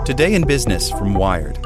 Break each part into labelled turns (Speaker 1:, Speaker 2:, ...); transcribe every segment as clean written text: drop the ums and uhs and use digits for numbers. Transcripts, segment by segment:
Speaker 1: Today in Business from Wired.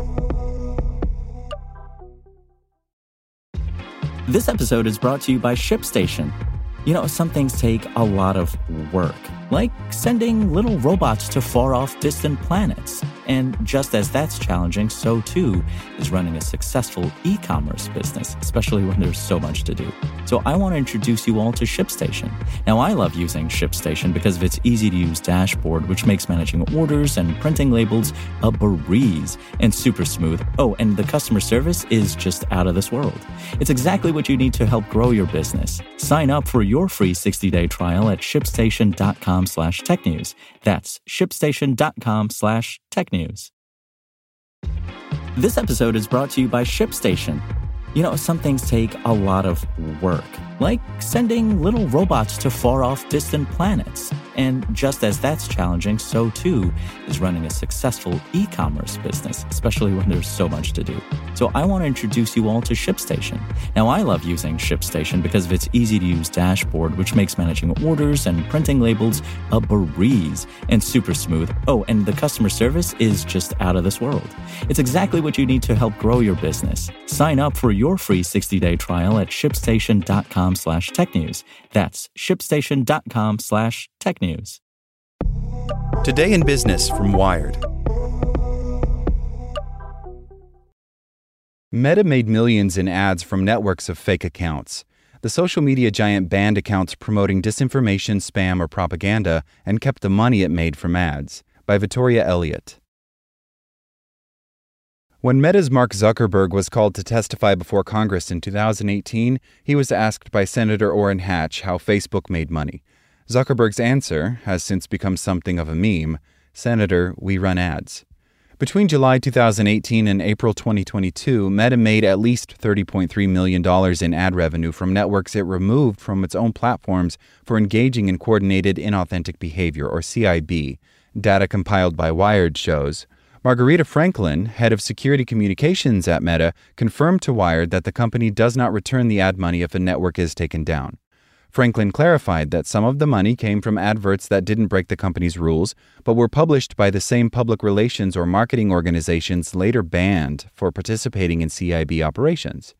Speaker 2: This episode is brought to you by ShipStation. You know, some things take a lot of work, like sending little robots to far-off distant planets. And just as that's challenging, so too is running a successful e-commerce business, especially when there's so much to do. So I want to introduce you all to ShipStation. Now, I love using ShipStation because of its easy-to-use dashboard, which makes managing orders and printing labels a breeze and super smooth. Oh, and the customer service is just out of this world. It's exactly what you need to help grow your business. Sign up for your free 60-day trial at shipstation.com/technews. That's shipstation.com/technews. This episode is brought to you by ShipStation. You know, some things take a lot of work, like sending little robots to far-off distant planets. And just as that's challenging, so too is running a successful e-commerce business, especially when there's so much to do. So I want to introduce you all to ShipStation. Now, I love using ShipStation because of its easy-to-use dashboard, which makes managing orders and printing labels a breeze and super smooth. Oh, and the customer service is just out of this world. It's exactly what you need to help grow your business. Sign up for your free 60-day trial at shipstation.com/technews. That's shipstation.com/technews.
Speaker 1: Today in Business from Wired. Meta made millions in ads from networks of fake accounts. The social media giant banned accounts promoting disinformation, spam, or propaganda and kept the money it made from ads. By Victoria Elliott. When Meta's Mark Zuckerberg was called to testify before Congress in 2018, he was asked by Senator Orrin Hatch how Facebook made money. Zuckerberg's answer has since become something of a meme. Senator, we run ads. Between July 2018 and April 2022, Meta made at least $30.3 million in ad revenue from networks it removed from its own platforms for engaging in coordinated inauthentic behavior, or CIB. Data compiled by Wired shows. Margarita Franklin, head of security communications at Meta, confirmed to Wired that the company does not return the ad money if a network is taken down. Franklin clarified that some of the money came from adverts that didn't break the company's rules, but were published by the same public relations or marketing organizations later banned for participating in CIB operations.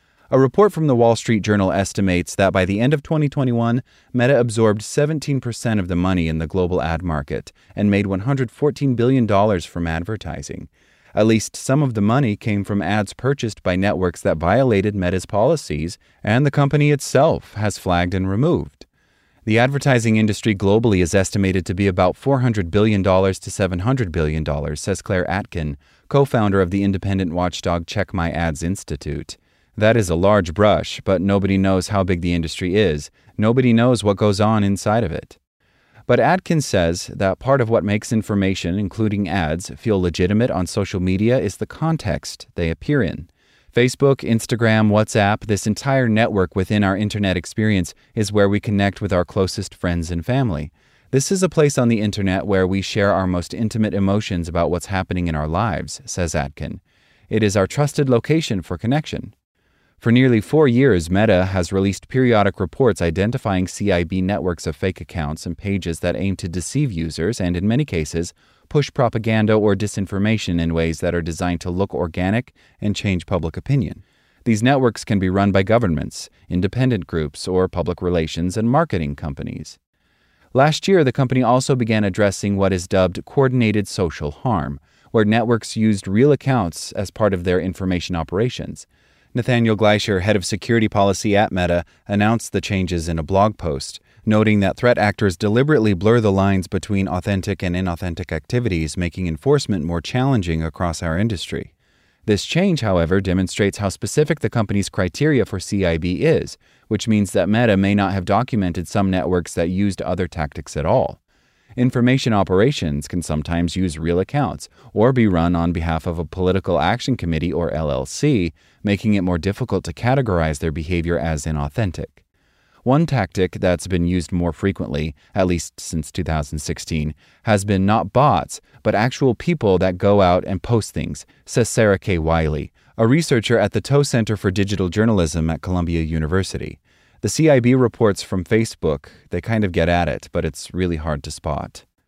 Speaker 1: A report from the Wall Street Journal estimates that by the end of 2021, Meta absorbed 17% of the money in the global ad market and made $114 billion from advertising. At least some of the money came from ads purchased by networks that violated Meta's policies, and the company itself has flagged and removed. The advertising industry globally is estimated to be about $400 billion to $700 billion, says Claire Atkin, co-founder of the independent watchdog Check My Ads Institute. That is a large brush, but nobody knows how big the industry is. Nobody knows what goes on inside of it. But Atkins says that part of what makes information, including ads, feel legitimate on social media is the context they appear in. Facebook, Instagram, WhatsApp, this entire network within our internet experience is where we connect with our closest friends and family. This is a place on the internet where we share our most intimate emotions about what's happening in our lives, says Atkin. It is our trusted location for connection. For nearly 4 years, Meta has released periodic reports identifying CIB networks of fake accounts and pages that aim to deceive users and, in many cases, push propaganda or disinformation in ways that are designed to look organic and change public opinion. These networks can be run by governments, independent groups, or public relations and marketing companies. Last year, the company also began addressing what is dubbed coordinated social harm, where networks used real accounts as part of their information operations. Nathaniel Gleischer, head of security policy at Meta, announced the changes in a blog post, noting that threat actors deliberately blur the lines between authentic and inauthentic activities, making enforcement more challenging across our industry. This change, however, demonstrates how specific the company's criteria for CIB is, which means that Meta may not have documented some networks that used other tactics at all. Information operations can sometimes use real accounts or be run on behalf of a political action committee or LLC, making it more difficult to categorize their behavior as inauthentic. One tactic that's been used more frequently, at least since 2016, has been not bots, but actual people that go out and post things, says Sarah K. Wiley, a researcher at the Tow Center for Digital Journalism at Columbia University. The CIB reports from Facebook, they kind of get at it, but it's really hard to spot.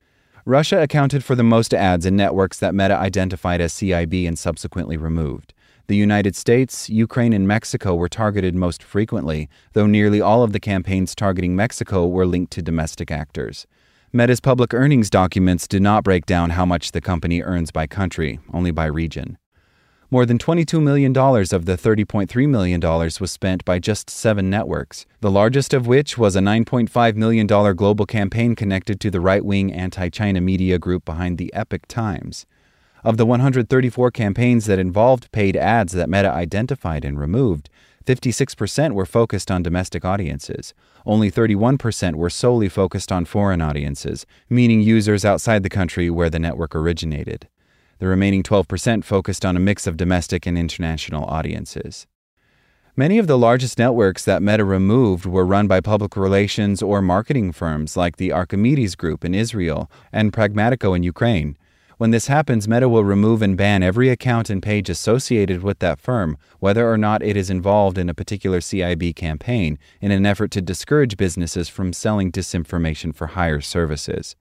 Speaker 1: Russia accounted for the most ads in networks that Meta identified as CIB and subsequently removed. The United States, Ukraine, and Mexico were targeted most frequently, though nearly all of the campaigns targeting Mexico were linked to domestic actors. Meta's public earnings documents do not break down how much the company earns by country, only by region. More than $22 million of the $30.3 million was spent by just 7 networks, the largest of which was a $9.5 million global campaign connected to the right-wing anti-China media group behind the Epoch Times. Of the 134 campaigns that involved paid ads that Meta identified and removed, 56% were focused on domestic audiences. Only 31% were solely focused on foreign audiences, meaning users outside the country where the network originated. The remaining 12% focused on a mix of domestic and international audiences. Many of the largest networks that Meta removed were run by public relations or marketing firms like the Archimedes Group in Israel and Pragmatico in Ukraine. When this happens, Meta will remove and ban every account and page associated with that firm, whether or not it is involved in a particular CIB campaign, in an effort to discourage businesses from selling disinformation for higher services.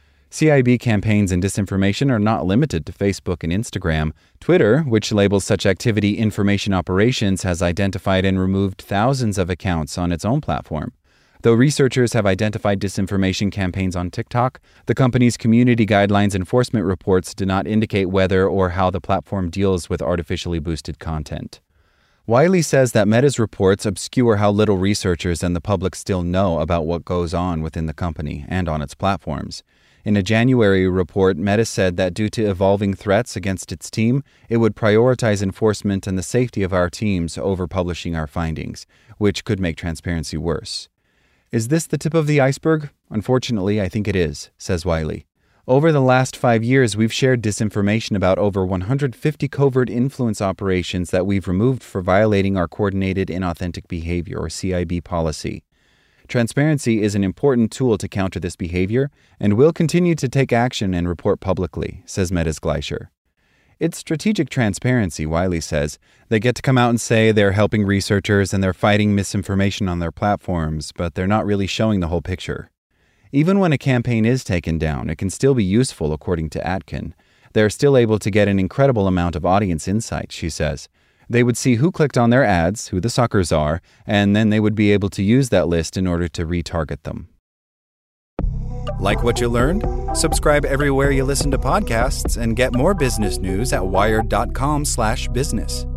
Speaker 1: CIB campaigns and disinformation are not limited to Facebook and Instagram. Twitter, which labels such activity information operations, has identified and removed thousands of accounts on its own platform. Though researchers have identified disinformation campaigns on TikTok, the company's community guidelines enforcement reports do not indicate whether or how the platform deals with artificially boosted content. Wiley says that Meta's reports obscure how little researchers and the public still know about what goes on within the company and on its platforms. In a January report, Meta said that due to evolving threats against its team, it would prioritize enforcement and the safety of our teams over publishing our findings, which could make transparency worse. Is this the tip of the iceberg? Unfortunately, I think it is, says Wiley. Over the last 5 years, we've shared disinformation about over 150 covert influence operations that we've removed for violating our Coordinated Inauthentic Behavior, or CIB policy. Transparency is an important tool to counter this behavior, and we'll continue to take action and report publicly, says Meta's Gleischer. It's strategic transparency, Wiley says. They get to come out and say they're helping researchers and they're fighting misinformation on their platforms, but they're not really showing the whole picture. Even when a campaign is taken down, it can still be useful, according to Atkin. They're still able to get an incredible amount of audience insight, she says. They would see who clicked on their ads, who the suckers are, and then they would be able to use that list in order to retarget them. Like what you learned? Subscribe everywhere you listen to podcasts and get more business news at wired.com/business.